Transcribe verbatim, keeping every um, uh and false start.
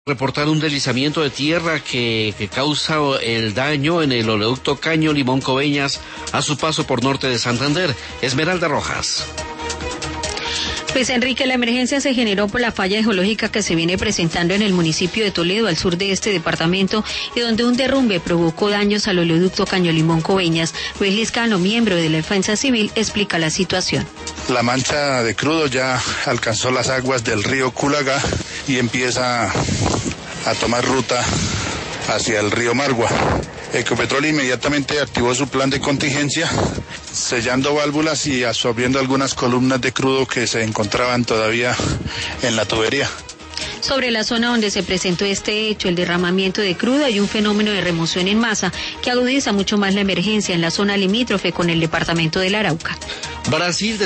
Reportar un deslizamiento de tierra que, que causa el daño en el oleoducto Caño Limón Coveñas a su paso por norte de Santander. Esmeralda Rojas. Pues Enrique, la emergencia se generó por la falla geológica que se viene presentando en el municipio de Toledo, al sur de este departamento, y donde un derrumbe provocó daños al oleoducto Caño Limón Coveñas. Luis Liscano, miembro de la Defensa Civil, explica la situación. La mancha de crudo ya alcanzó las aguas del río Culagá y empieza a tomar ruta hacia el río Margua. Ecopetrol inmediatamente activó su plan de contingencia, sellando válvulas y absorbiendo algunas columnas de crudo que se encontraban todavía en la tubería. Sobre la zona donde se presentó este hecho, el derramamiento de crudo, hay un fenómeno de remoción en masa que agudiza mucho más la emergencia en la zona limítrofe con el departamento del Arauca. Brasil